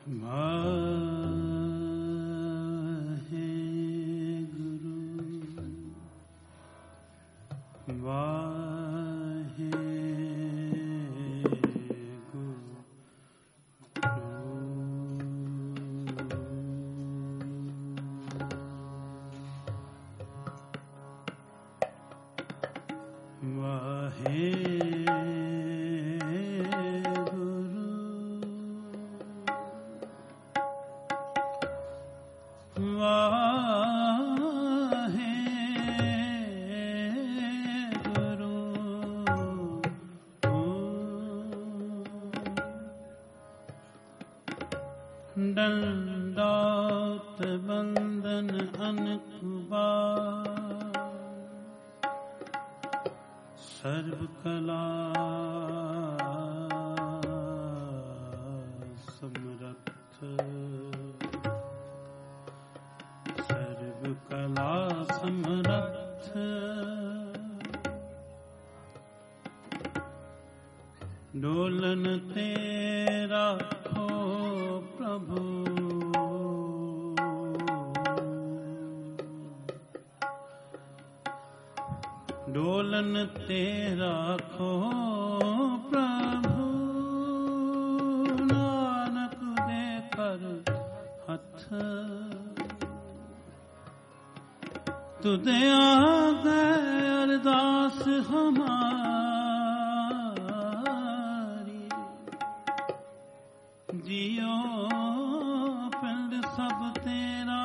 दंडौत बंदन अनकुबा सर्व कला समरथ सर्व कला समरथ डोलन तेरा हो प्रभु डोलन तेरा खो प्रभु नानक दे कर हथ तुदे आ गए अरदास हमारी जियो पिंड सब तेरा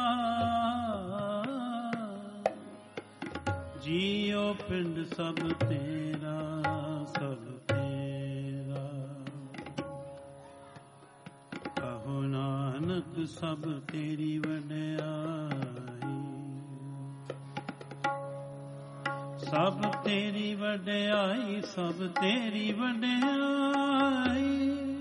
जियो पिंड सब तेरा कहो नानक सब तेरी वड्याई सब तेरी वड्याई सब तेरी वड्याई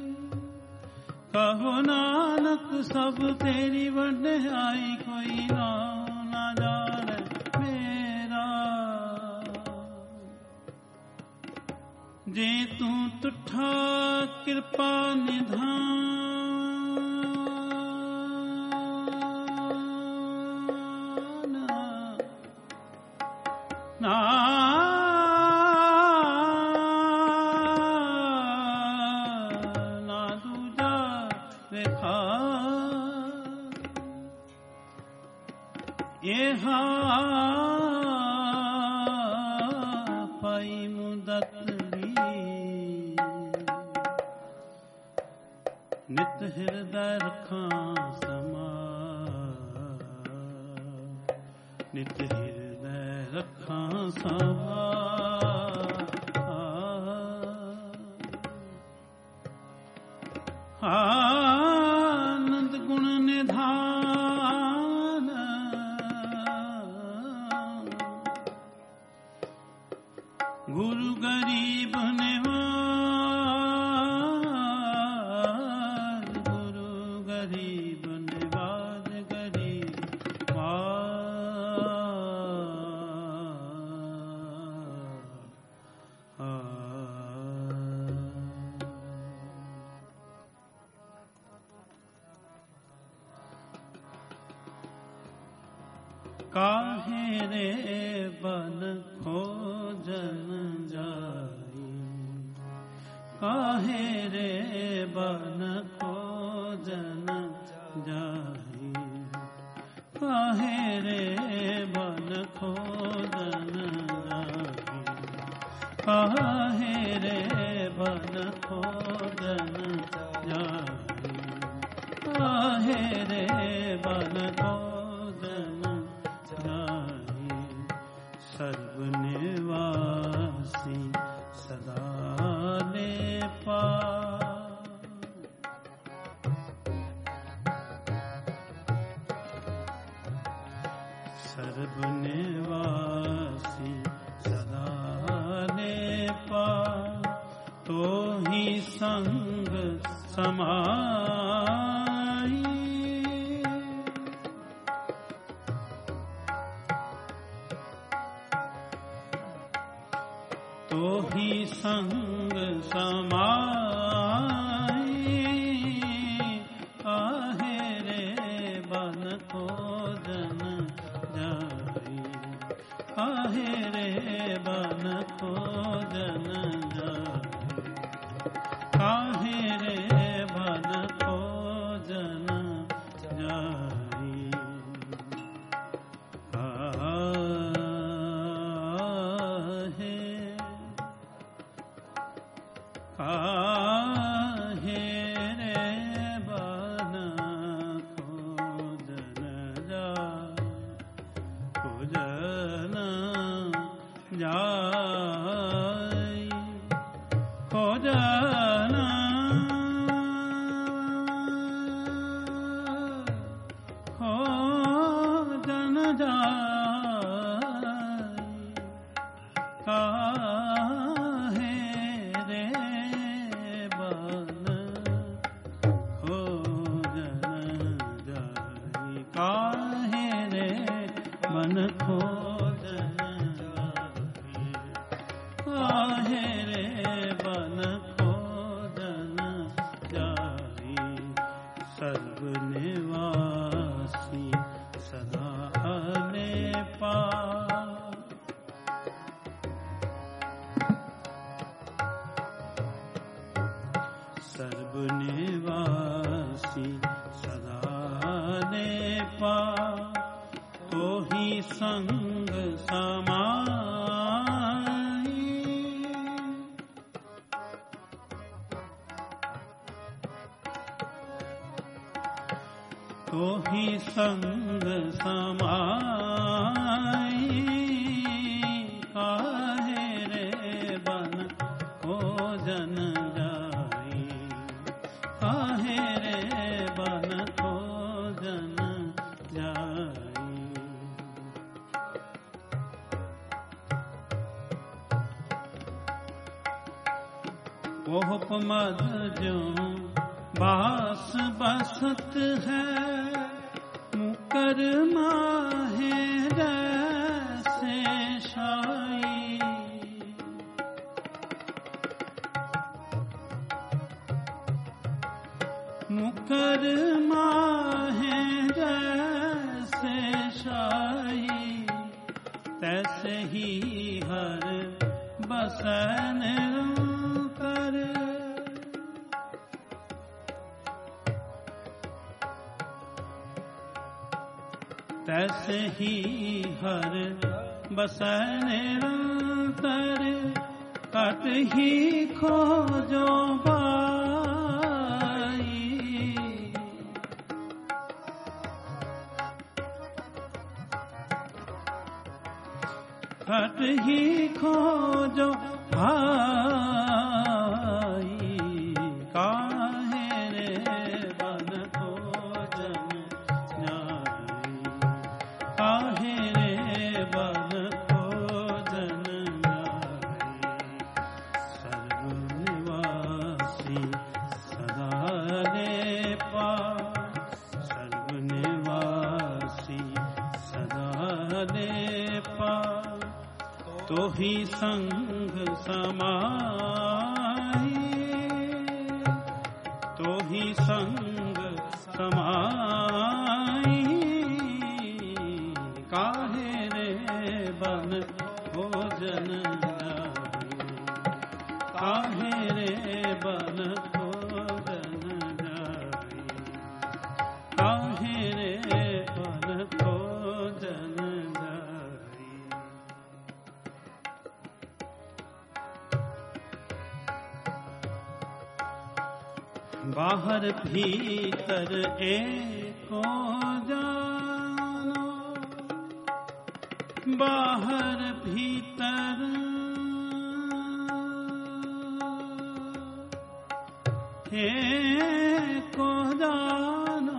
कहो नानक सब तेरी वड्याई कोई नाम ना जाने मेरा जे तू तुठा कृपा निधान ना दूजा देखा ये पाई मुदत नित हृदय रखा समा नित हृदय रखा समा आनंद गुण निधान गुरु गरीब निवाज गुरु गरीब निवाज गरीब काहे रे बन खोजन जाई काहे रे बन खोजन जाई काहे रे बन खोजन जाई काहे रे बन खोजन जाई काहे रे बन खोजन सर्वनिवासी सदा ने पा सर्वनिवासी सदा ने पा तो ही संग समाई तो ही संग समाई बन खोजन जाई, काहे रे बन खोजन जाई। काहे रे बन खोजन जाई, खोजन जाई, खोजन खोजन जाई, काहे रे बन खोजन जाई, काहे रे बन खोजन जाई, काहे रे बन खोजन जाई। सर्व निवासी सदा ने पार, सर्व निवासी सदा ने पार, तो ही संग समाई, तो ही संग समाई, काहे रे बन खोजन जाई, काहे रे बन खोजन जाई। ओह मद जो बास बसत है, मुकर माहे जैसे शाई, मुकर माहे जैसे शाई, तैसे ही हर बसन कर, तैसे ही हर बसन कर, कट ही खोजो बाई, कट ही खोजो भाई, काहे रे बन खोजन जाई, काहे रे बन खोजन जाई। सर्व निवासी सदा ने पार, सर्व निवासी सदा ने पार, तो ही संग समाई, तो ही संग समाई, काहे रे बन खोजन जाई, काहे रे बन खोजन जाई, काहे रे बन खोजन जाई। बाहर भीतर एको जानो, बाहर भीतर एको जानो,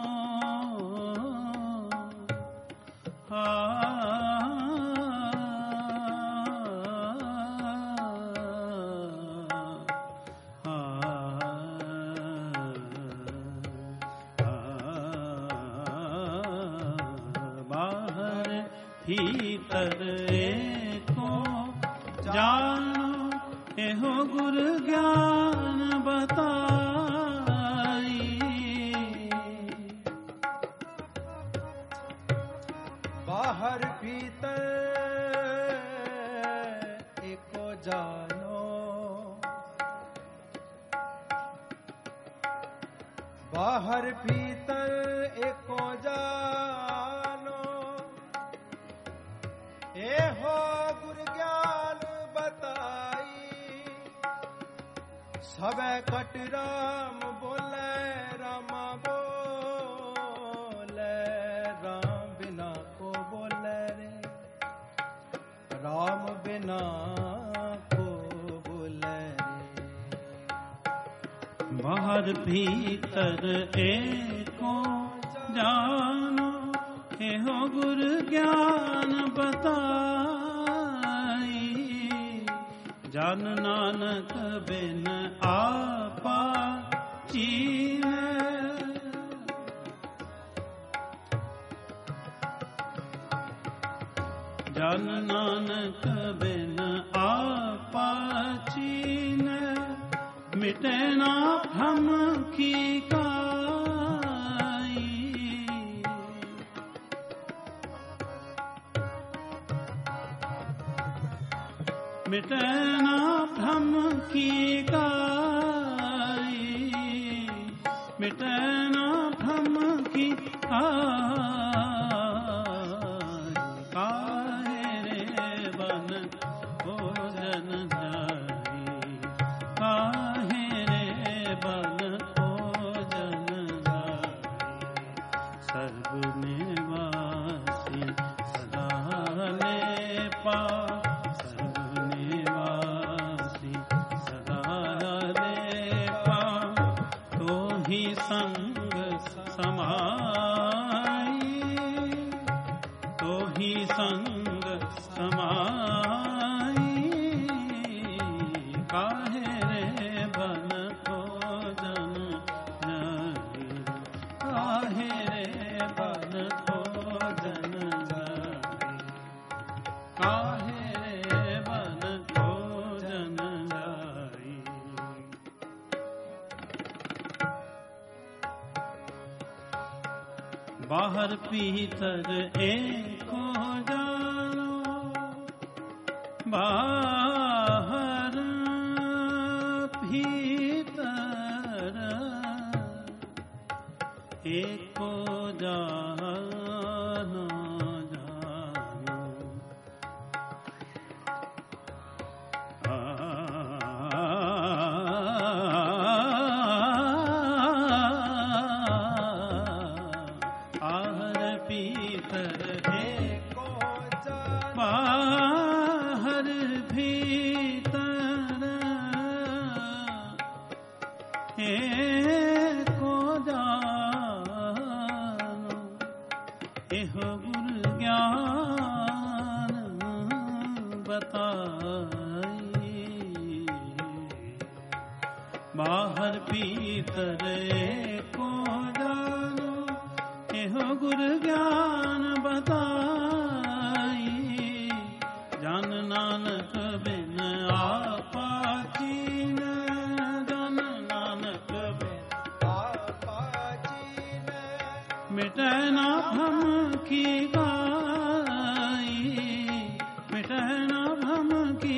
भीतर एको जानो, एहो गुरु ज्ञान बताई, बाहर भीतर बाहर भीतर एको जानो, एहो गुरु ज्ञान बताई। सबे कट राम बोले, रामा बोले, राम बिना को बोले रे, राम बिना को बोले रे। बाहर भीतर एको जानो, एहो गुरु ज्ञान बताई। जन नानक बिन आपा चीन्ह, जन नानक बिन आपा चीन्ह। मिटे ना भ्रम की काई, मिटे ना भ्रम की काई, मिटे ना भ्रम की काई। काहे रे बन भोजन जाई, काहे रे बन भोजन जाई। सर्व निवासी सदा ले पा, संग समाई, तो ही संग समाई। काहे रे बन भोजन जाई, काहे रे बन भोजन जाई, काहे रे बन भोजन जाई। बाहर भीतर एको जानो, बाहर भीतर एको जानो, जानो। बाहर भीतर एको जानो, एहो गुरु ज्ञान बताई। बाहर भीतर एको जानो, एहो गुरु ज्ञान बताई। जन नानक बिन आपा चीन्ह, जन नानक बिन आपा चीन्ह। मिटे ना भ्रम की काई, मिटे ना भ्रम की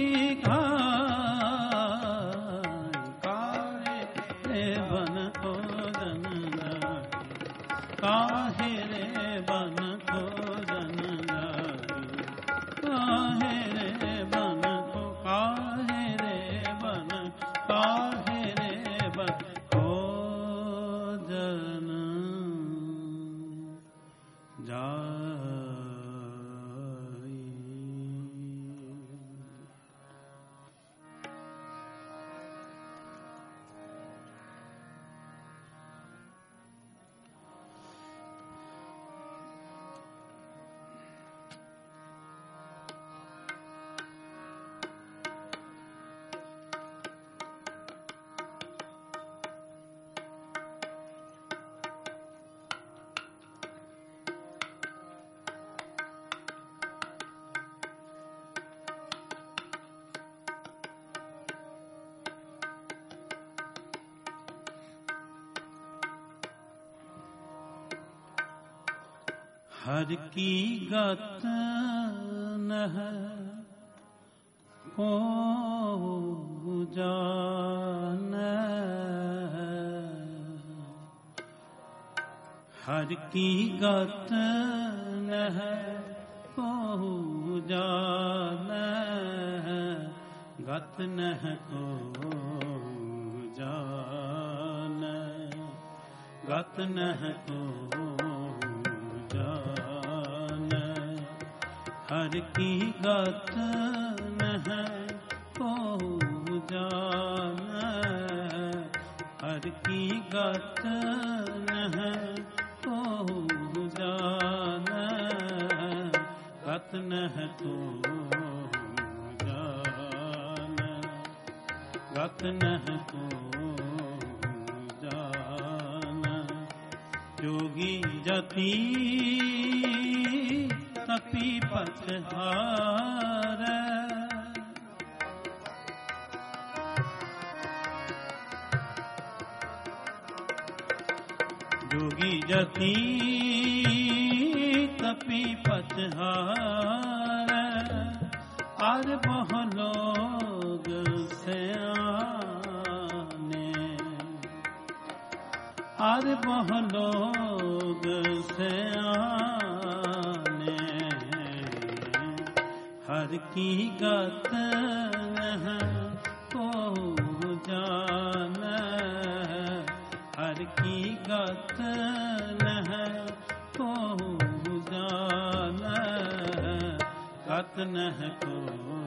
काई। काहे रे बन भोजन जाई, काहे रे बन भोजन जाई। काहे रे बन को, काहे रे बन, काहे रे बन भोजन जाई। हर की गत नह को जान, हर की गत नह को जान, गत नह को जान, गत नह को जान। हर की गत नह को जान, हर की गत नह को जान, गत नह को जान, गत नह को जान। जोगी जति तपी पछहार, जोगी जति तपी पछहार। और बहु लोग सयाने, और बहु लोग सयाने। हर की गत नह को जान, हर की गत नह को जान, गत नह को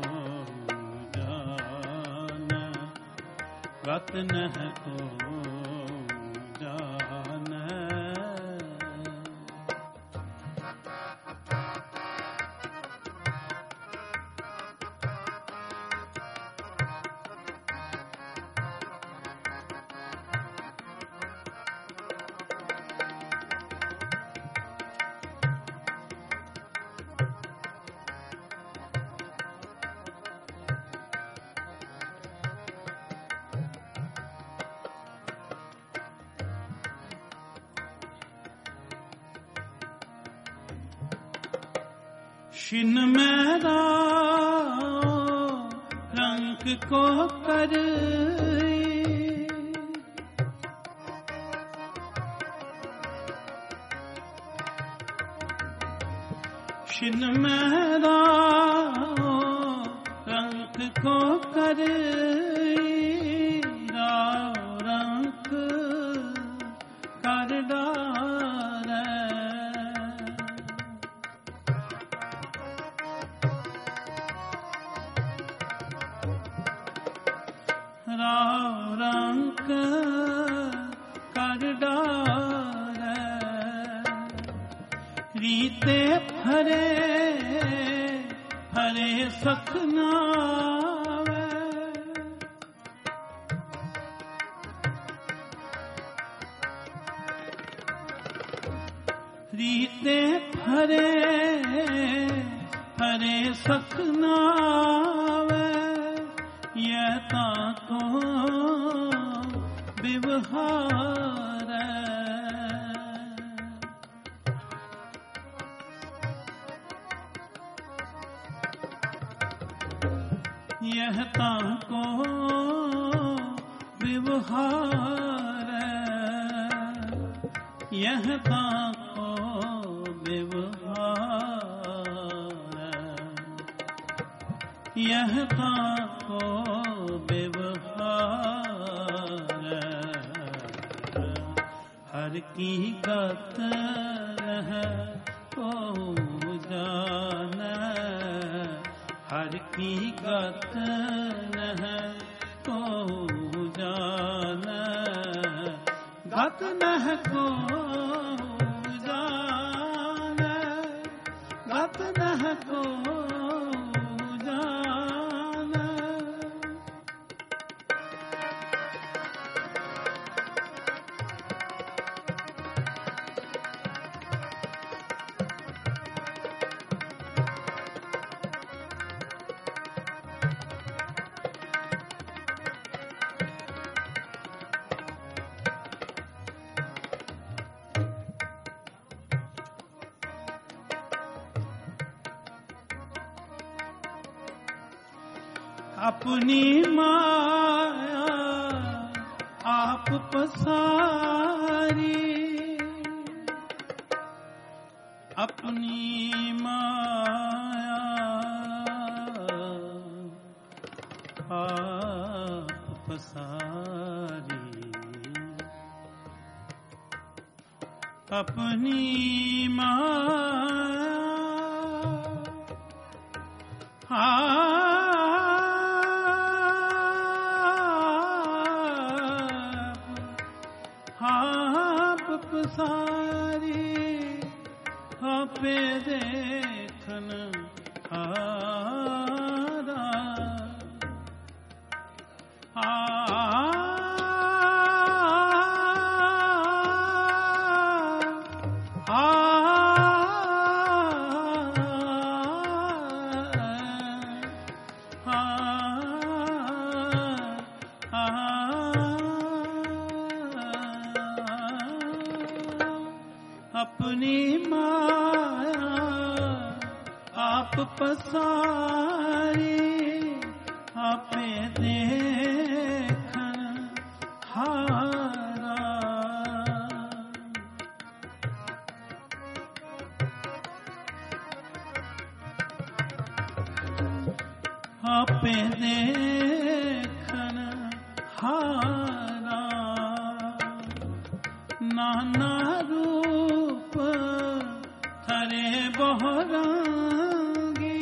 जान, गत नह को जान। शिन मेरा रंग को कर, शिन मेरा रंग को कर, रंग कर डार। रंग कर डार। रीते फरे फरे सखनावे, रीते फरे फरे सखनावे। यह ताको व्यवहार, यह ताको व्यवहार, यह ताको व्यवहार, यह ताको व्यवहार। हर की गत नह को जान, हर की गत नह को जान, गत नह को जान, गत नह को जान। अपनी माया आप पसारी, अपनी माया आप पसारी, अपनी माया आप पसारी, आपे देखन हारा, अपनी माया आप पसारी, आपे देखन हारा, आपे देखन हारा, नाना रूप थरे बहुरंगी,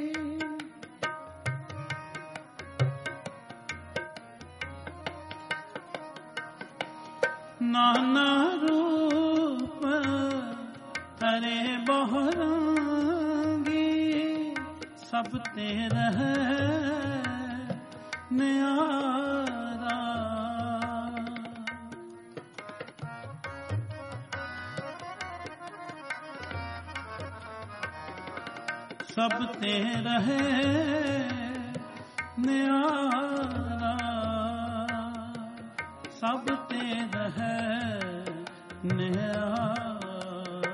नाना रूप थरे बहुरंगी, सब तेरा है न्यारा, सब तेरा है न्यारा, सब तेरा है न्यारा,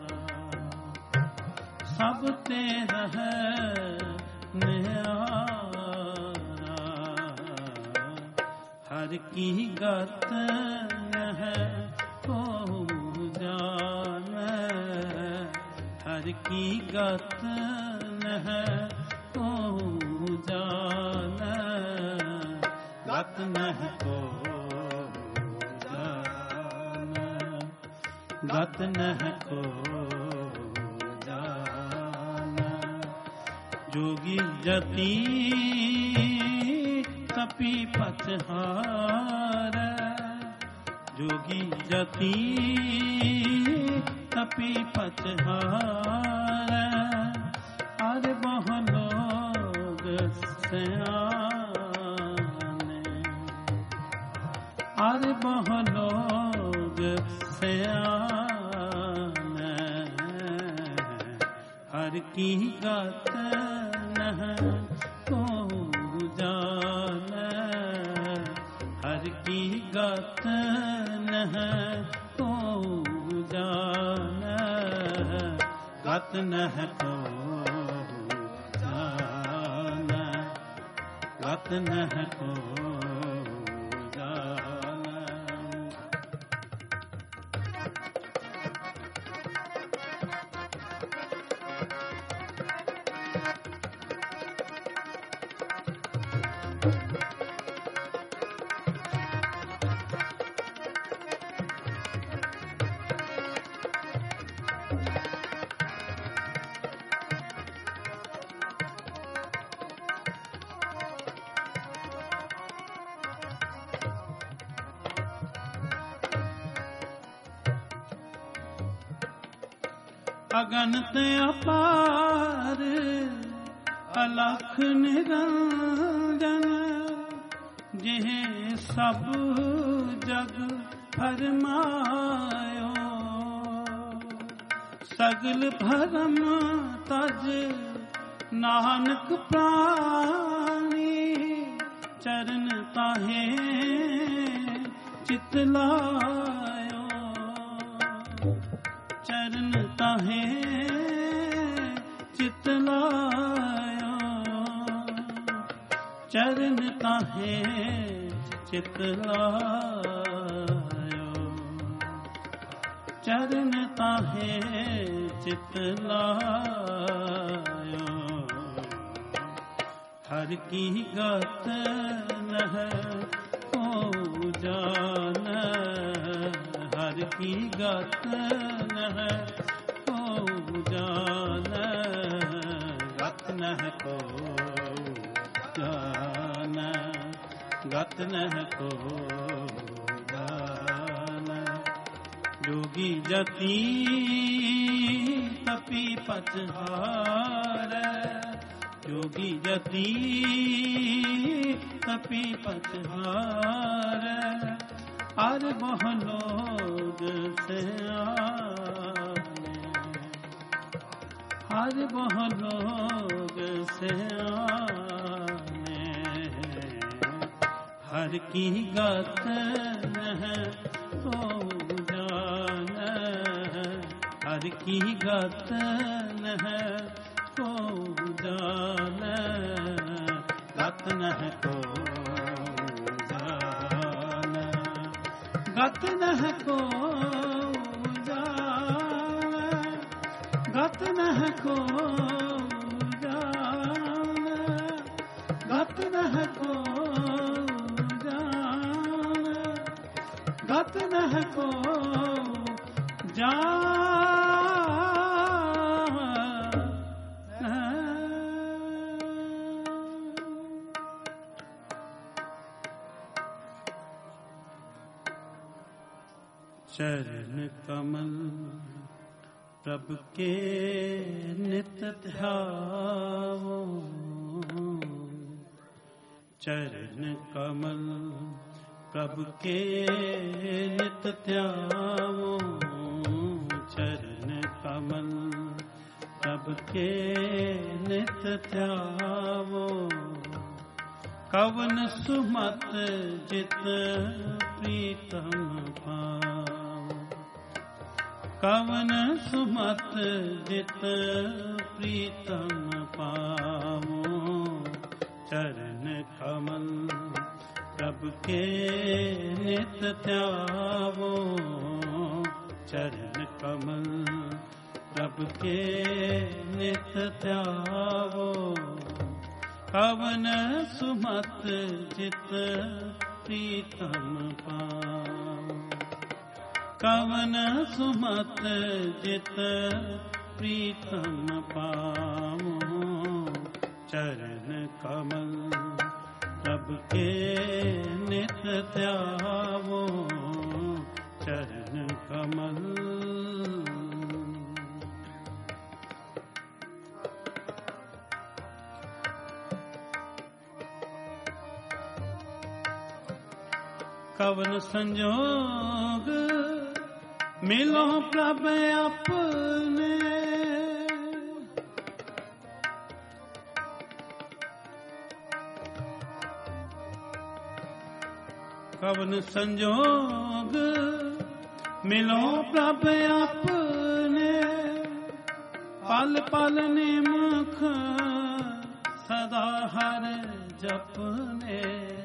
सब तेरा है न्यारा, हर की गत है तो जाने, हर की गत है तो जाने, गत नहीं को जाने, गत नहीं को जाने, जोगी जति तपी पछहार, जोगी जति तपी पछहार, अरे बहु लोग सयाने, अरे बहु लोग सयाने, हर की गत नह को जाने, हर की गत नह को जाने, गत नह को जाने, गत नह को जाने। अगनत अपार अलख निरंजन, जिह सब जग फरमायो, सगल भरम तज नानक प्राणी, चरण ताहे चितलायो, चरण ताहे चितलायो, चरण ताहे चितलायो, चरण ताहे चित लायो, हर की गत नह को जान, हर की गत नह को जान, गत नह को जान, गत नह को जान। जोगी जति तपी पचहार, जोगी जति तपी पचहार, अर बहु लोग से आने, हर बहु लोग से आने, हर की गत नह को जान, हर की गत नह को जान, गत नह को जान, गत नह को जान, गत नह को जान, गत नह को जान, गत नह को जान। चरण कमल प्रभु के नित ध्यावो, चरण कमल प्रभु के नित ध्यावो, चरण कमल प्रभु के नित ध्यावो। कवन सुमत जित प्रीतम पावो, कवन सुमत जित प्रीतम पावो। चरण कमल प्रभु के नित ध्यावो, चरण कमल प्रभु के नित ध्यावो। कवन सुमत जित प्रीतम पावो, कवन सुमत जित प्रीतम पावो। चरण कमल प्रभु के नित ध्यावो, चरण कमल। कवन संजोग मिलो प्रभु अपने, कवन संजोग मिलो प्रभु अपने। पल पल निमुख सदा हर जपने,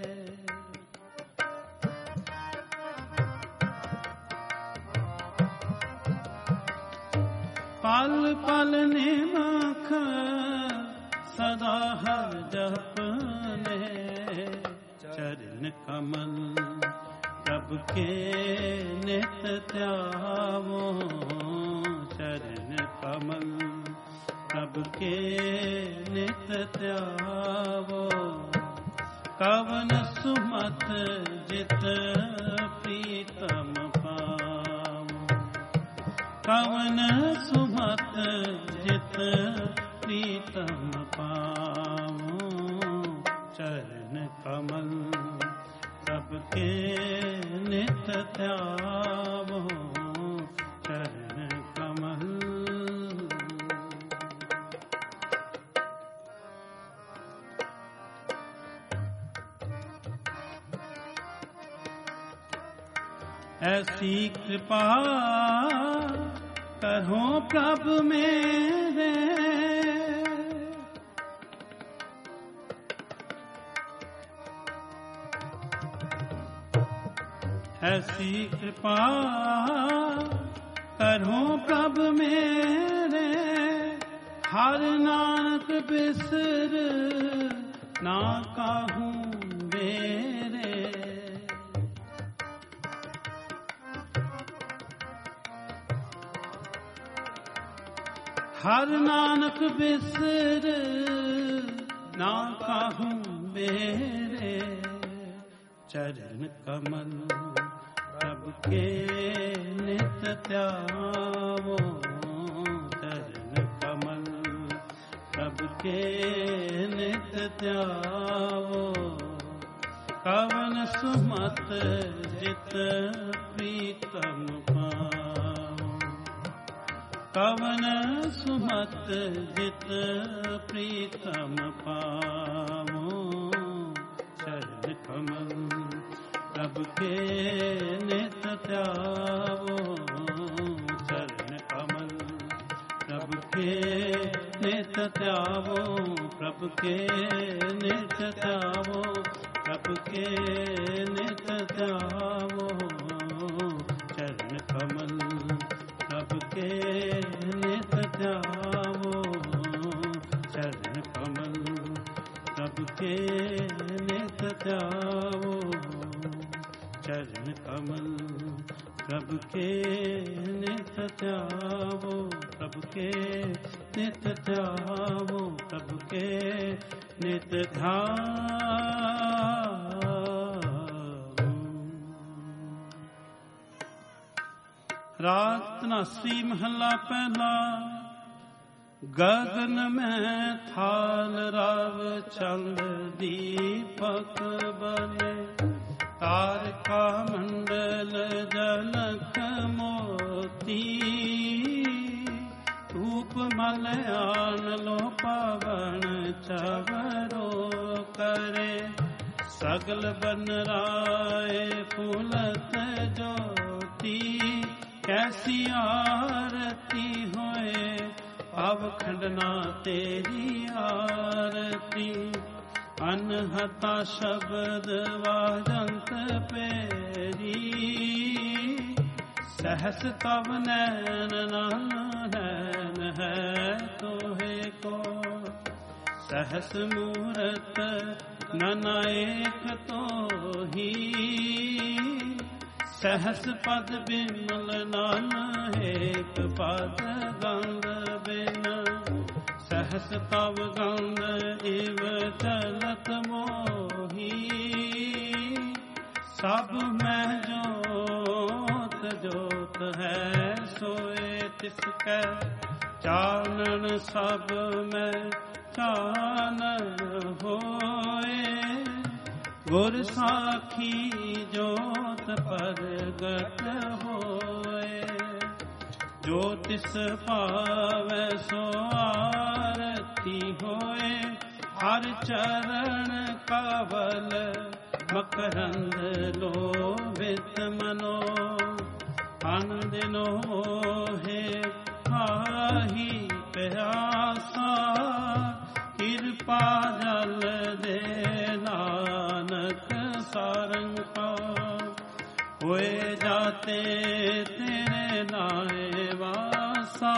पल पल निमुख सदा हर जपने। चरण कमल प्रभु के नित ध्यावो, चरण कमल प्रभु के नित ध्यावो। कवन सुमत जित प्रीतम पावो, कवन सुमत जित प्रीतम पावो। चरण कमल प्रभु के नित ध्यावो, चरण कमल। ऐसी कृपा करो प्रभु मेरे, ऐसी कृपा करो प्रभ मेरे हर नानक बिसर ना काहूँ मेरे। हर नानक बिसर ना काहूँ मेरे। चरण कमल प्रभु के नित त्यावो। चरण कमल प्रभु के नित त्यावो। कवन सुमत जित प्रीतम पावो। कवन सुमत जित प्रीतम पावो। चरण कमल प्रभु के नित त्यावो। चरण कमल प्रभु के नित त्यावो। प्रभु के नित त्यावो। प्रभु के नित त्यावो। चरण कमल प्रभु के नित त्यावो। चरण कमल प्रभु के नित त्यावो। चरण कमल प्रभु के नित त्यावो। प्रभु के नित त्यावो। प्रभु के नित ध्यावो। राग तनासी महला पहला। गगन में थाल राव चंद दीपक बने। तारका मंडल जनक मोती। रूप मलयान लो पावन चवरो करे। सगल बन राय फूलत ज्योति। कैसी आरती होए अवखंडना तेरी आरती। अनहता शब्द वाजंत पेरी। सहस तब नैन नैन है तोहे को। सहस मूरत नन एक तो ही। सहस पद बिमल नान एक पद गंग बिन। सहस तव गंग इव चलत मोही। सब में जोत जोत है सोए तिसकै। चानन सब में चानन होए। गुर साखी जोत परगट होए। जो तिस पावै सो आरती होए। हर चरण कवल मकरंद लोभित मनो। अनदिनो है आही प्यासा। कृपा जल दे नानक सारंग का। होए जाते तेरे नाए वासा।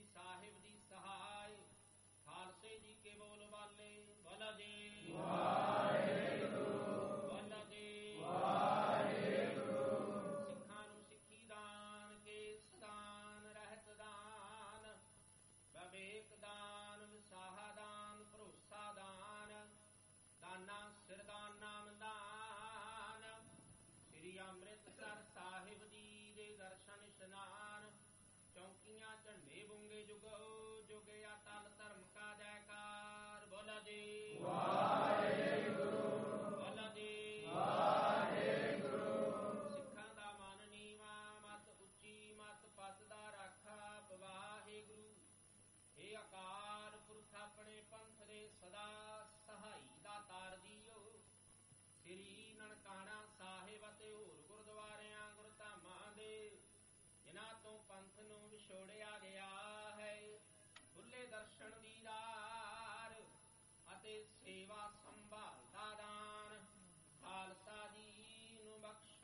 ਸਾਹਿਬ ਦੀ ਸਹਾਇ ਖਾਲਸੇ ਜੀ ਕੇ ਬੋਲ ਬਾਲੇ ਬੋਲਾ ਜੀ ਵਾਹਿਗੁਰੂ ਬੋਲਾ ਜੀ ਵਾਹਿਗੁਰੂ। ਸਿੱਖਾਂ ਨੂੰ ਸਿੱਖੀ ਦਾਨ ਕੇਸ ਦਾਨ ਰਹਿਤ ਦਾਨ ਵਿਵੇਕ ਦਾਨ ਵਿਸਾਹਾ ਦਾਨ ਭਰੋਸਾ ਦਾਨ ਦਾਨਾ ਸਿਰ ਦਾਨ ਨਾਮ ਦਾਨ ਸ੍ਰੀ ਅੰਮ੍ਰਿਤਸਰ ਸਾਹਿਬ ਜੀ ਦੇ ਦਰਸ਼ਨ ਇਸ਼ਨਾਨ ਚੌਂਕੀਆਂ ਝੰਡੇ ਬੁੰਗੇ ਜੁਗੋ ਜੁਗੇ ਅਟਲ ਧਰਮ ਕਾ ਜੈਕਾਰ ਬੋਲਾ ਜੀ ਵਾਹਿਗੁਰੂ ਬੋਲਾ ਜੀ ਵਾਹਿਗੁਰੂ। ਸਿੱਖਾਂ ਦਾ ਮਨ ਨੀਵਾ ਮਤ ਉੱਚੀ ਮਤ ਪਤ ਦਾ ਰਾਖਾ ਵਾਹਿਗੁਰੂ। ਇਹ ਅਕਾਲ ਪੁਰਖ ਆਪਣੇ ਪੰਥ ਦੇ ਸਦਾ ਸਹਾਈ ਦਾ ਤਾਰ ਜੀਓ। ਸ੍ਰੀ ਨਨਕਾਣਾ ਸਾਹਿਬ ਅਤੇ ਹੋਰ ਗੁਰਦੁਆਰਿਆਂ ਗੁਰਧਾਮਾਂ ਦੇ ਜਿਨ੍ਹਾਂ ਤੋਂ ਪੰਥ ਨੂੰ ਵਿਛੋੜਿਆ ਗਿਆ ਹੈ ਖੁੱਲੇ ਦਰਸ਼ਨ ਦੀਦਾਰ ਅਤੇ ਸੇਵਾ ਸੰਭਾਲ ਦਾ ਦਾਨ ਖਾਲਸਾ ਜੀ ਨੂੰ ਬਖਸ਼।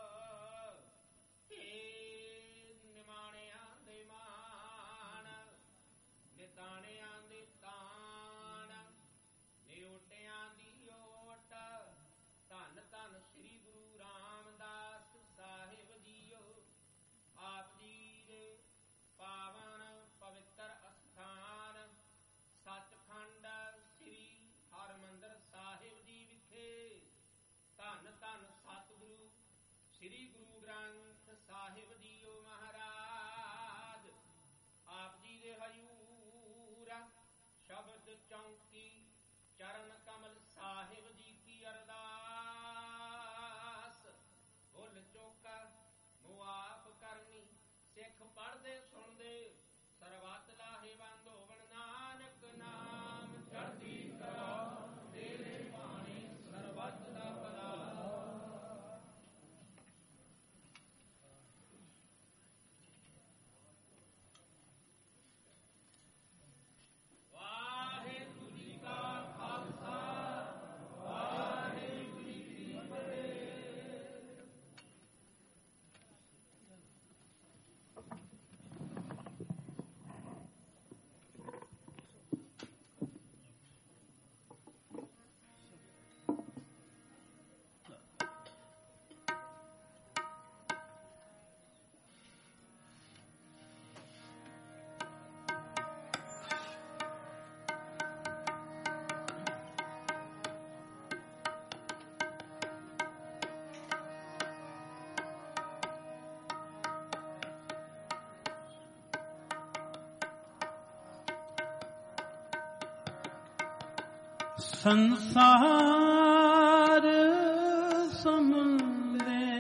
ਇਹ ਨਿਮਾਣਿਆਂ ਦੇ ਮਾਣ ਨਿਤਾਣਿਆਂ ਦੇ ਤਾਣ ਨਿਓਟਿਆਂ ਦੀ ਓਟ ਧੰਨ ਧੰਨ ਸ੍ਰੀ ਗੁਰੂ ਰਾਮਦਾਸ ਸਾਹਿਬ ਜੀਓ। ਆਪ ਜੀ ਦੇ ਪਾਵਨ ਪਵਿੱਤਰ ਅਸਥਾਨ ਸੱਚਖੰਡ ਸ੍ਰੀ ਹਰਿਮੰਦਰ ਸਾਹਿਬ ਜੀ ਵਿਖੇ ਧੰਨ ਧੰਨ ਸਤਿਗੁਰੂ ਸ੍ਰੀ ਗੁਰੂ ਗ੍ਰੰਥ ਸਾਹਿਬ ਜੀਓ ਮਹਾਰਾਜ। ਆਪ ਜੀ ਦੇ ਹਜ਼ੂਰ ਸ਼ਬਦ ਚੌਂਕੀ ਚਰਨ ਕਮਲ ਸਾਹਿਬ ਜੀ ਕੀ ਅਰਦਾਸ ਭੁੱਲ ਚੁੱਕ ਮੁਆਫ ਕਰਨੀ ਸਿੱਖ ਪੜ੍ਹਦੇ ਸੁਣਦੇ ਸਰਬੱਤ ਲਾਹੇਵੰਦ ਹੋਵਣ ਨਾਨਕ ਨਾਮ ਚੜ੍ਹਦੀ ਕਲਾ ਤੇਰੇ ਬਾਣੀ ਸਰਬੱਤ ਦਾ ਭਲਾ। ਵਾਹਿਗੁਰੂ ਜੀ ਕਾ ਖਾਲਸਾ ਵਾਹਿਗੁਰੂ ਜੀ ਕੀ ਫਤਿਹ। ਸੰਸਾਰ ਸਮੁੰਦੇ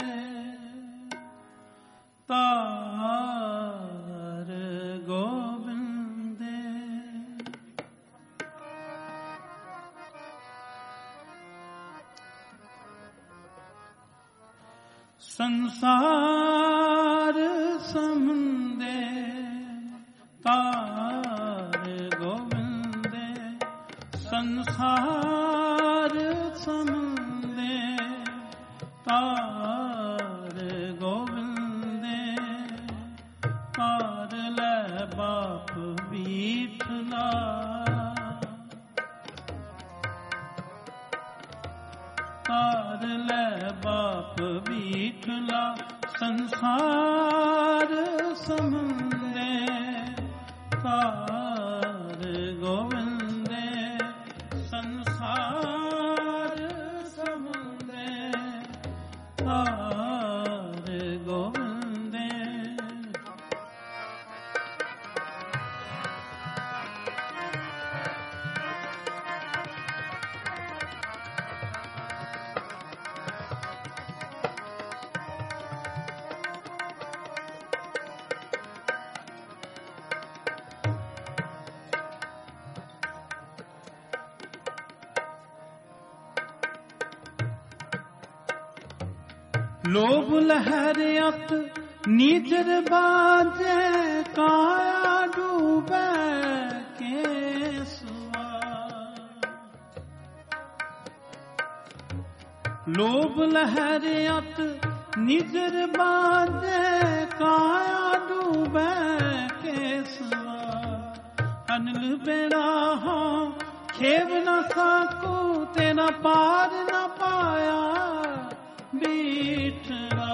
ਤਾਰ ਗੋਬਿੰਦੇ ਸੰਸਾਰ ਸਮੁੰਦੇ ਤਾਰ ਗੋਬਿੰਦੇ ਸੰਸਾਰ ਸਮੁੰਦੇ ਤਾਰ ਗੋਬਿੰਦੇ ਤਾਰ ਲੈ ਬਾਪ ਬੀਠਲਾ ਤਾਰ ਲੈ ਬਾਪ ਬੀਠਲਾ ਸੰਸਾਰ ਸਮੁੰਦੇ ਤਾਰ ਗੋਬਿੰਦੇ ਸੰਸਾਰ ਸਮੁੰਦੇ ਤਾਰ ਗੋਬਿੰਦੇ ਲੋਭ ਲਹਿਰ ਅਤ ਨੀਚਰ ਬਾਜੇ ਕਾਇਆ ਡੂਬੈ ਕੇਸਵਾ ਲੋਭ ਲਹਿਰ ਅਤ ਨੀਚਰ ਬਾਜੇ ਕਾਇਆ ਡੂਬੈ ਕੇਸਵਾ अनिल बेड़ा हो खेव न साकू तेरा पार न पाया बीठला।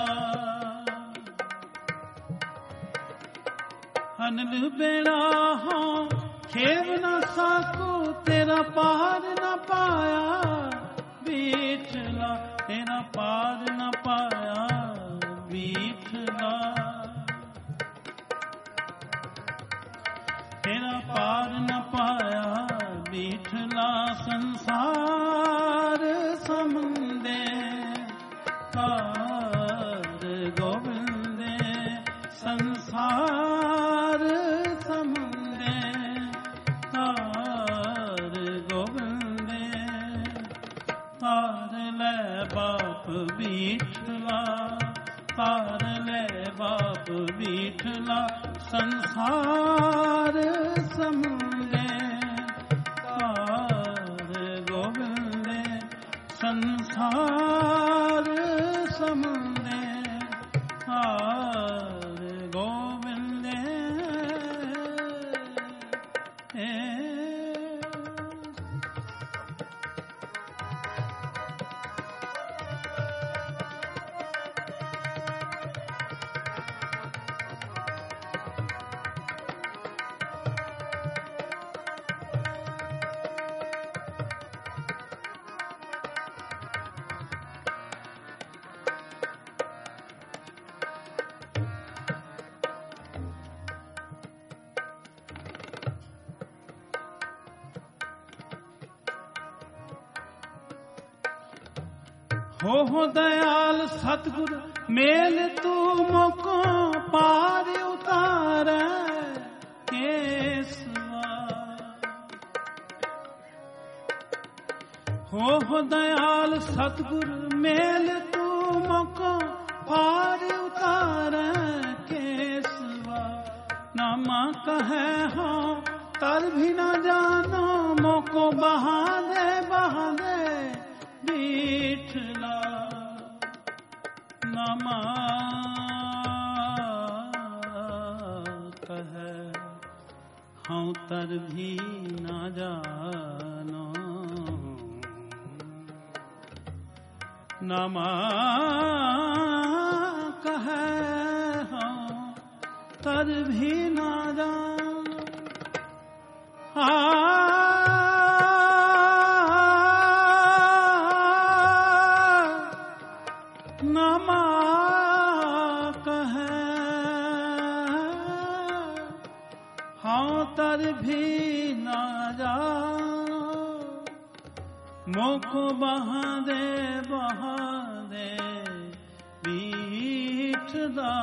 अनिल बेड़ा हो खेव न साकू तेरा पार न पाया बीठला। तेरा पार न पाया बीठला। तेरा पार न पाया बीठला। संसार समंदे तार गोविंदे। संसार समंदे तार गोविंदे। तार ले बाप बीठला। तार ले बाप बीठला। संसार समंदे तार गोविंदे। संसार समंदे तार गोविंदे। हो दयाल सतगुर मेल तू मोको पार उतारे केसवा। हो दयाल सतगुर मेल तू मोको पार उतारे केसवा। नामा कहे हो तर भी न जानो मोको बहा दे बीठला। नामा कहे हाँ तर भी न जानो। नामा कहे हाँ तर भी न जानो। नामा कहे हाँ तर भी न जानो। मोको बहा दे बीठदा।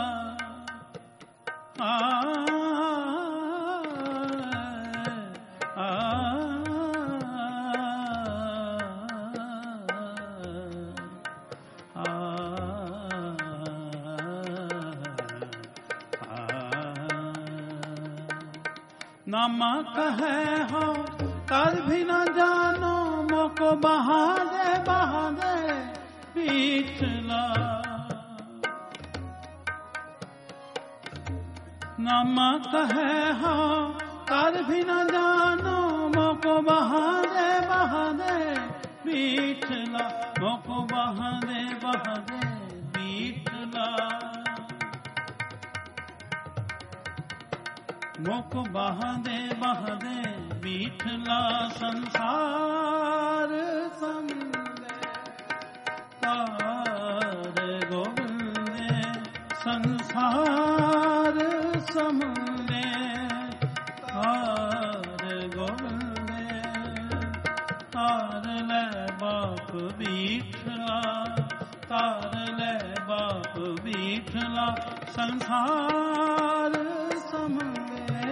नामा कहे हो कर भी न जानो मोको बहा दे बीठला। नामा कहे हो कर भी न जानो मोको बहा दे बीठला। मोको बहा दे बीठला। मोको बहा दे बीठला। संसार समंदे तार गोविंदे। संसार समंदे तार गोविंदे। तार ले बाप बीठला। तार ले बाप बीठला। संसार समंदे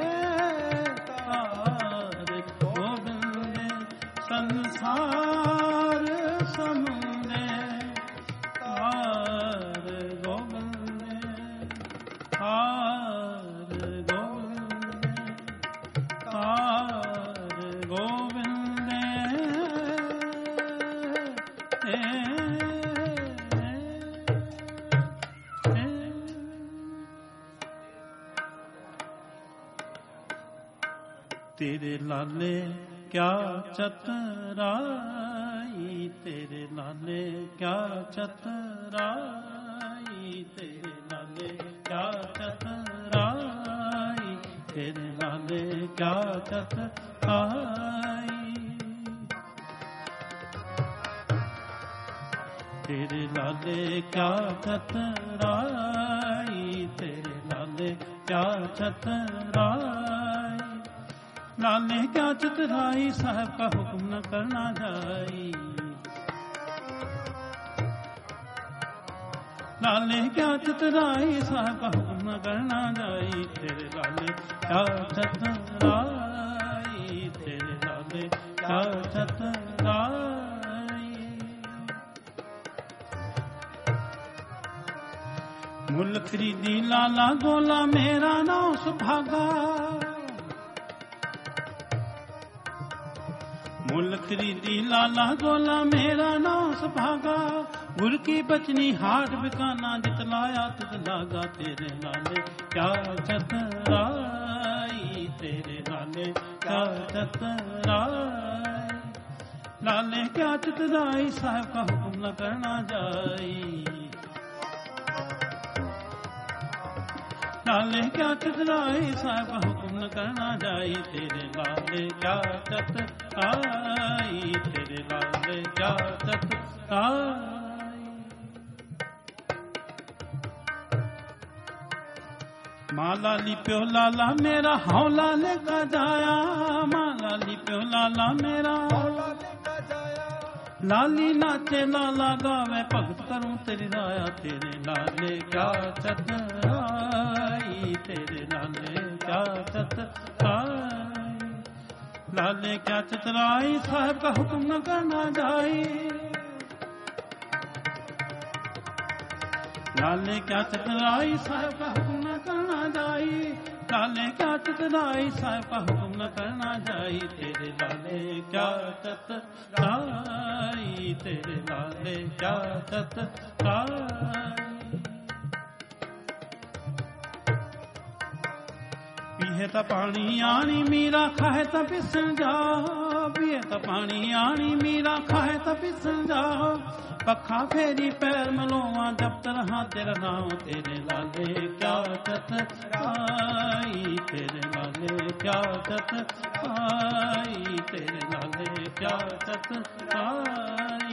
तार गोविंदे। संसार समंदे तार गोविंदे। तार गोविंदे तार गोविंदे। तेरे लाले क्या चतुराई, तेरे लाले क्या चतुराई, तेरे लाले क्या चतुराई, तेरे लाले क्या चतुराई, तेरे लाले क्या चतुराई, तेरे लाले क्या चतुराई, लाले क्या चतुराई साहब का हुक्म न करना जाई, लाले क्या चतुराई साहब का हुक्म न करना जाई, तेरे लाले क्या चतुराई, तेरे लाले क्या चतुराई, मुल खरीदी लाला गोला मेरा नाम सुभागा, मुल खरीदी लाला गोला मेरा नाम सुभागा, गुर की बचनी हाट बिकाना जितलाया तुझ लागा, तेरे लाले क्या चतुराई, तेरे लाले क्या चतुराई, लाले क्या चतुराई साहब का हुक्म न करना जाई, लाले क्या चतुराई साहब का हुक्म न करना जाई, तेरे लाले क्या चतुराई, तेरे लाले क्या चतुराई, माला लिप्यो लाला मेरा हौला लेकर जाया, माला लिप्यो लाला मेरा हौला लेकर जाया, लाली नाचे लाला गावे भगत करूं तेरी राया, तेरे लाले क्या चतुराई, तेरे लाले क्या चतुराई, लाले क्या चतुराई साहब का हुक्म न करना जाई, लाले क्या चतुराई साहब का हुक्म न करना जाई, लाले क्या चतुराई साहब का हुक्म न करना जाई, तेरे लाले क्या चतुराई, तेरे लाले क्या चतुराई, पीहे ता पानी आनी मीरा खाए ता पिसन जाओ, पीहे ता पानी आनी मीरा खाए ता पिसन जाओ, पखा फेरी पैर मलोवा जब तरह तेरा नाम, तेरे लाले क्या चतुराई, तेरे लाले क्या चतुराई, तेरे लाले क्या चतुराई,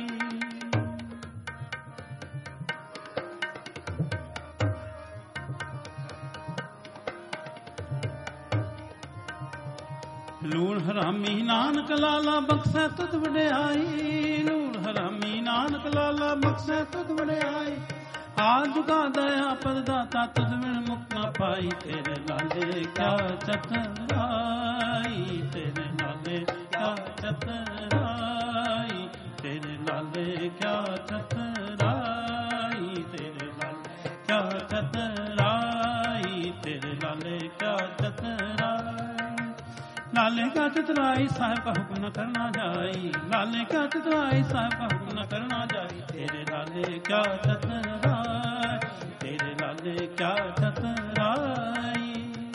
लूण हरामी नानक लाला बख्शे तुझ वड्याई, लूण हरामी नानक लाला बख्शे तुझ वड्याई, आज का दया परदाता तुझ में मुक्त न पाई, तेरे लाले क्या चतुराई, तेरे लाले क्या चतुराई, तेरे लाले क्या चतुराई, तेरे लाले क्या चतुराई, तेरे लाले क्या चतुराई, लाले क्या चतुराई साहब का हुक्म न करना जाई, लाले क्या चतुराई साहब का हुक्म न करना जाई, तेरे लाले क्या चतुराई, तेरे लाले क्या चतुराई,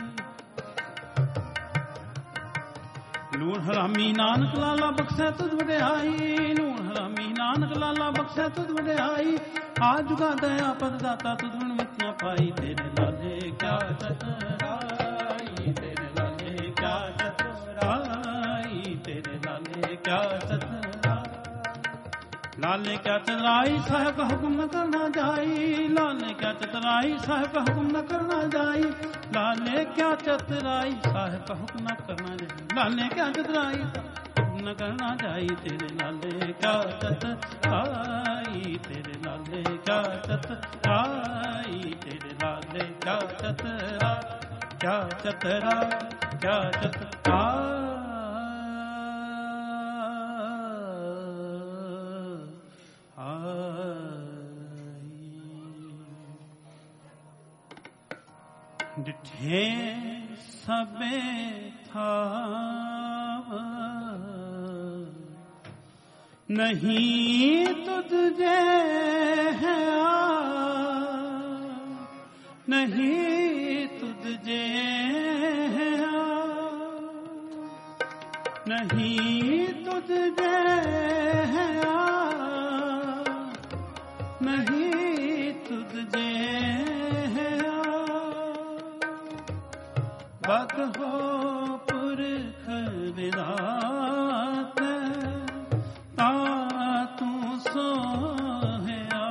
लूण हरामी नानक लाला बख्शे तुझ वड्याई, लूण हरामी नानक लाला बख्शे तुझ वड्याई, आज का दया परदाता तुझ में मुक्त न पाई, तेरे लाले क्या चतुराई, तेरे लाले क्या चतुराई, तेरे लाले क्या चतुराई, लाले क्या चतुराई साहब का हुक्म न करना जाई, लाले क्या चतुराई साहब का हुक्म न करना जाई, लाले क्या चतुराई साहब का हुक्म न करना जाई, लाले क्या चतुराई हुक्म न करना जाई, तेरे लाले क्या चतुराई, तेरे लाले क्या चतुराई, तेरे लाले क्या चतुराई, क्या चतुराई, क्या चतुराई, डिठे सबे था नहीं तुझे है नहीं तुझे है ਨਹੀਂ ਤੁਧ ਜਿਹਾ, ਨਹੀਂ ਤੁਧ ਜਿਹਾ, ਬਦ ਹੋ ਪੁਰਖ ਵਿਦਾਤ, ਤਾ ਤੂੰ ਸੋਹਿਆ।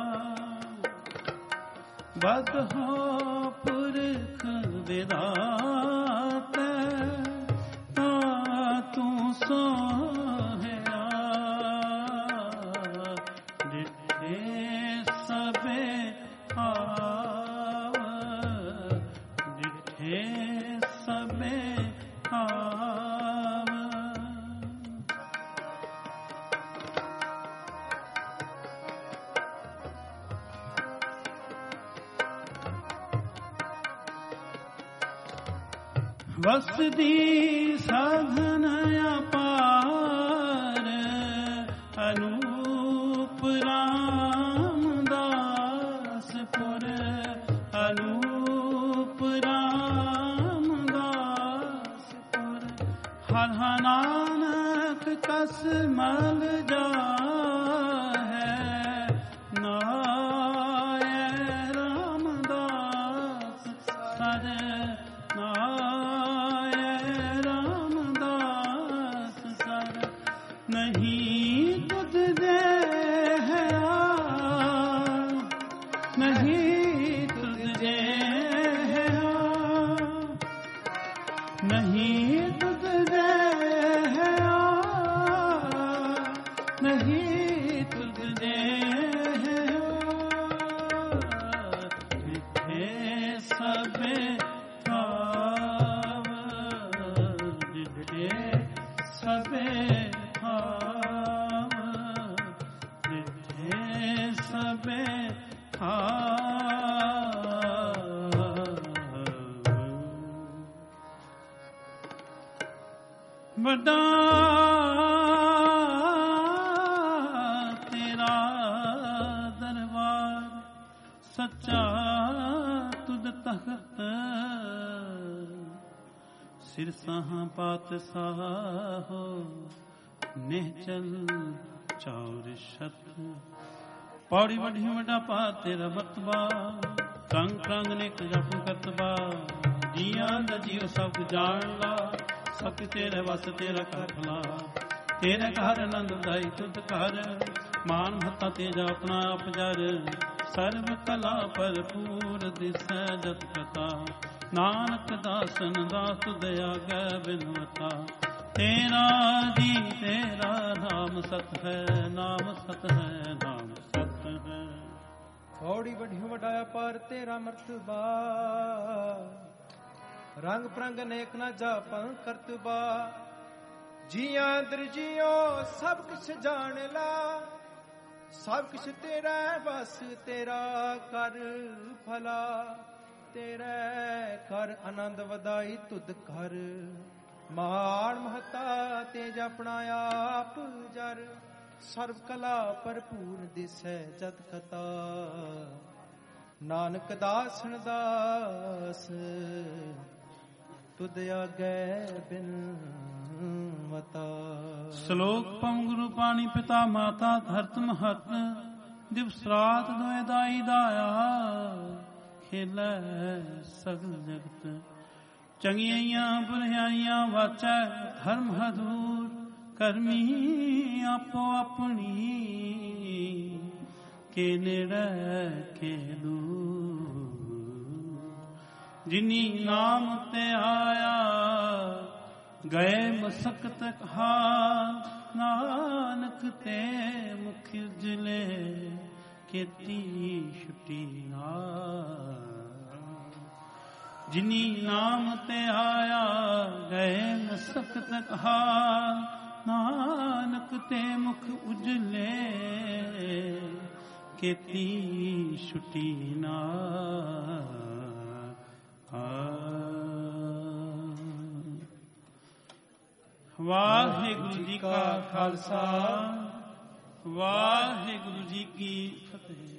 ਬਦ ਹੋ ਪੁਰਖ ਵਿਦਾਤ, ਤਾ ਤੂੰ ਸੋਹਿਆ। ਡਿਠੇ ਸਭੇ ਆਵ, ਡਿਠੇ ਸਭੇ ਆਵ। ਵਸਦੀ ਸਾਧਨ ਅਪਾਰ, ਅਨੂਪ ਰਾਮਦਾਸਪੁਰ, ਅਨੂਪ ਰਾਮਦਾਸਪੁਰ। ਹਰ ਨਾਨਕ ਕਸ ਮਲ ਜਾਹੈ, ਨਾਏ ਰਾਮਦਾਸ ਸਰ, ਨਾਏ ਰਾਮਦਾਸ ਸਰ। ਨਹੀਂ ਤੁਧ ਜਿਹਾ, ਨਹੀਂ ਤੁਧ ਜਿਹਾ, ਨਹੀਂ ਤੁਧ ਜਿਹਾ, ਨਹੀਂ ਤੁਧ ਜਿਹਾ। ਡਿਠੇ ਸਭੇ ਆਵ, ਡਿਠੇ ਸਭੇ ਆਵ, ਡਿਠੇ ਸਭੇ ਵੱਡਾ ਤੇਰਾ ਦਰਬਾਰ, ਸੱਚਾ ਤੁਧ ਤਖਤ। ਸਿਰ ਸਾਹਾਂ ਪਾਤਸ਼ਾਹੋ, ਨਿਹਚਲ ਚੌਰ ਛਤ। ਪੌੜੀ ਵਢੀ ਵੱਡਾ ਪਾ ਤੇਰਾ ਮਰਤਬਾ, ਰੰਗ ਰੰਗ ਨੇ ਜਪ ਕਰਤਬਾ। ਜੀਆਂ ਦਾ ਜੀਵ ਸਭ ਜਾਣ ਲਾ, ਸਭ ਤੇਰੇ ਵਸ ਤੇਰਾ ਘਰ ਭਲਾ। ਤੇਰੇ ਘਰ ਆਨੰਦ ਦਾਈ ਤੁਧ ਘਰ, ਮਾਨ ਮਹੱਤਾ ਤੇਜਾ ਆਪਣਾ ਆਪ ਜਰ। ਸਰਬ ਕਲਾ ਭਰਪੂਰ ਦਿਸੈ ਜਤ ਕਥਾ, ਨਾਨਕ ਦਾਸਨ ਦਾਸ ਤੁਧ ਆਗੈ ਬਿਨਵਤਾ। ਤੇਰਾ ਜੀ ਤੇਰਾ ਨਾਮ ਸਤ ਹੈ, ਨਾਮ ਸਤ ਹੈ, ਨਾਮ ਸਤ ਹੈ। ਹੌੜੀ ਵੱਡੀ ਵਡਾਇਆ ਪਰ ਤੇਰਾ ਮਰਤਬਾ, ਰੰਗ ਪ੍ਰੰਗ ਨੇਕ ਨਾ ਜਾਪੰ ਕਰਤਬਾ। ਜੀਆਂ ਦਰ ਜੀਓ ਸਭ ਕੁਛ ਜਾਣ ਲਾ, ਸਭ ਕੁਛ ਤੇਰਾ ਬਸ ਤੇਰਾ ਕਰ ਭਲਾ। ਤੇਰੇ ਕਰ ਆਨੰਦ ਵਧਾਈ ਤੁਧ ਕਰ, ਮਾਣ ਮਹਤਾ ਤੇਜ ਆਪਣਾ ਆਪ ਜਰ। ਸਰਬ ਕਲਾ ਭਰਪੂਰ ਦਿਸੈ ਜਤ ਕਥਾ, ਨਾਨਕ ਦਾਸਨ ਦਾਸ ਤੁਧ ਆਗੈ ਬਿਨਵਤਾ। ਸ਼ਲੋਕ ਪਮ ਗੁਰੂ ਪਾਣੀ ਪਿਤਾ ਮਾਤਾ ਧਰਤ ਮਹਤ, ਦਿਵਸ ਰਾਤ ਦੋਇ ਦਾਈ ਦਾਇਆ। ਖੇਲੈ ਸਗਲ ਜਗਤ, ਚੰਗਿਆਈਆਂ ਬੁਰਿਆਈਆਂ ਵਾਚੈ ਧਰਮ ਹਦੂਰ। ਕਰਮੀ ਆਪੋ ਆਪਣੀ, ਕੇ ਨੇੜੇ ਕੇ ਦੂਰ। ਜਿਨੀ ਨਾਮ ਤੇ ਆਇਆ, ਗਏ ਮਸਕਤ ਕਹਾ। ਨਾਨਕ ਤੇ ਮੁਖ ਉਜਲੇ, ਕੀਤੀ ਛੁਟੀ ਨਾਲ। ਜਿਨੀ ਨਾਮ ਤੇ ਆਇਆ, ਗਏ ਮਸਕਤ ਕਹਾ। ਨਾਨਕ ਤੇ ਮੁਖ ਉਜਲੇ, ਕੀਤੀ ਛੁਟੀ ਨਾਲ। ਵਾਹਿਗੁਰੂ ਜੀ ਕਾ ਖਾਲਸਾ, ਵਾਹਿਗੁਰੂ ਜੀ ਕੀ ਫਤਿਹ।